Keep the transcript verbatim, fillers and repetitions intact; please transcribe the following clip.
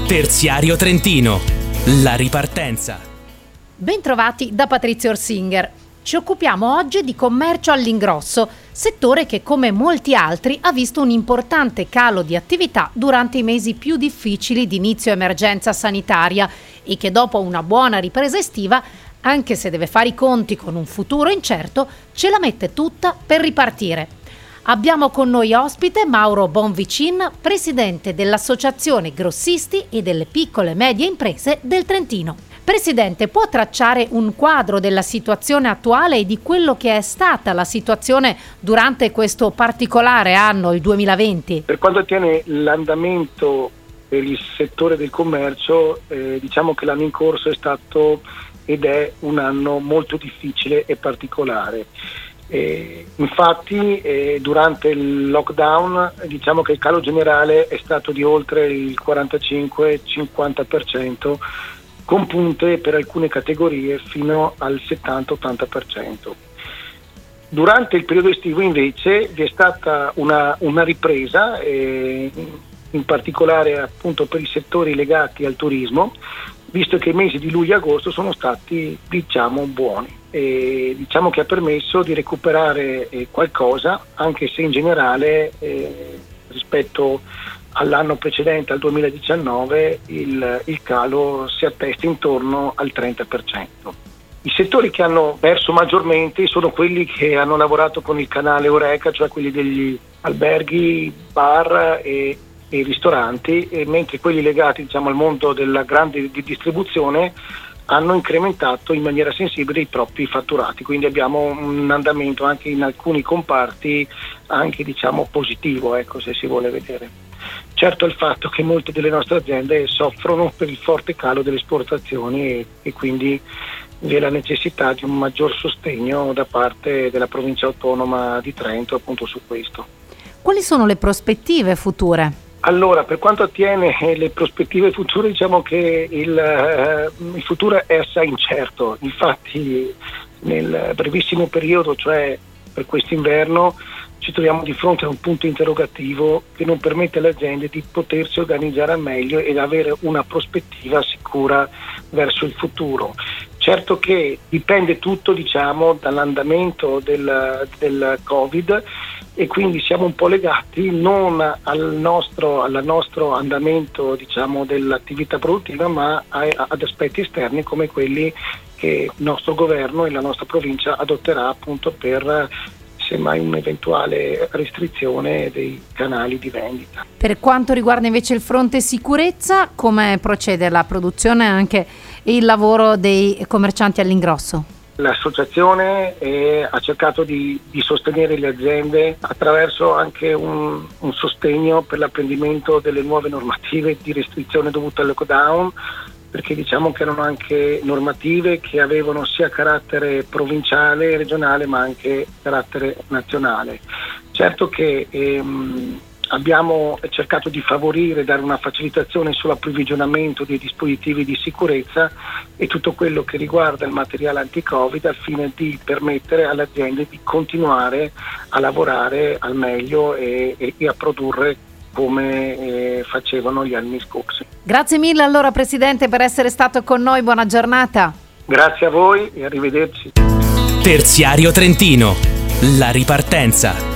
Terziario Trentino, la ripartenza. Bentrovati da Patrizia Orsinger. Ci occupiamo oggi di commercio all'ingrosso, settore che come molti altri ha visto un importante calo di attività durante i mesi più difficili di inizio emergenza sanitaria e che dopo una buona ripresa estiva, anche se deve fare i conti con un futuro incerto, ce la mette tutta per ripartire. Abbiamo con noi ospite Mauro Bonvicin, presidente dell'Associazione Grossisti e delle Piccole e Medie Imprese del Trentino. Presidente, può tracciare un quadro della situazione attuale e di quello che è stata la situazione durante questo particolare anno, il duemilaventi? Per quanto attiene l'andamento per il settore del commercio, eh, diciamo che l'anno in corso è stato ed è un anno molto difficile e particolare. Eh, infatti eh, durante il lockdown diciamo che il calo generale è stato di oltre il quarantacinque cinquanta per cento, con punte per alcune categorie fino al settanta ottanta per cento. Durante il periodo estivo invece vi è stata una, una ripresa, eh, in particolare appunto per i settori legati al turismo, visto che i mesi di luglio e agosto sono stati diciamo buoni. E diciamo che ha permesso di recuperare eh, qualcosa, anche se in generale eh, rispetto all'anno precedente, al duemiladiciannove, il, il calo si attesta intorno al trenta per cento. I settori che hanno perso maggiormente sono quelli che hanno lavorato con il canale Horeca, cioè quelli degli alberghi, bar e, e ristoranti, e mentre quelli legati diciamo al mondo della grande di distribuzione hanno incrementato in maniera sensibile i propri fatturati, quindi abbiamo un andamento anche in alcuni comparti anche diciamo positivo, ecco, se si vuole vedere. Certo, il fatto che molte delle nostre aziende soffrono per il forte calo delle esportazioni e, e quindi vi è la necessità di un maggior sostegno da parte della provincia autonoma di Trento appunto su questo. Quali sono le prospettive future? Allora, per quanto attiene le prospettive future, diciamo che il, eh, il futuro è assai incerto. Infatti nel brevissimo periodo, cioè per quest'inverno, ci troviamo di fronte a un punto interrogativo che non permette alle aziende di potersi organizzare al meglio ed avere una prospettiva sicura verso il futuro. Certo che dipende tutto diciamo dall'andamento del, del Covid, e quindi siamo un po' legati non al nostro, al nostro andamento diciamo dell'attività produttiva, ma a, ad aspetti esterni come quelli che il nostro governo e la nostra provincia adotterà appunto per semmai un'eventuale restrizione dei canali di vendita. Per quanto riguarda invece il fronte sicurezza, come procede la produzione e anche il lavoro dei commercianti all'ingrosso? L'associazione eh, ha cercato di, di sostenere le aziende attraverso anche un, un sostegno per l'apprendimento delle nuove normative di restrizione dovute al lockdown, perché diciamo che erano anche normative che avevano sia carattere provinciale e regionale ma anche carattere nazionale. Certo che ehm, abbiamo cercato di favorire, dare una facilitazione sull'approvvigionamento dei dispositivi di sicurezza e tutto quello che riguarda il materiale anti-Covid al fine di permettere alle aziende di continuare a lavorare al meglio e, e, e a produrre come eh, facevano gli anni scorsi. Grazie mille allora Presidente per essere stato con noi, buona giornata. Grazie a voi e arrivederci. Terziario Trentino, la ripartenza.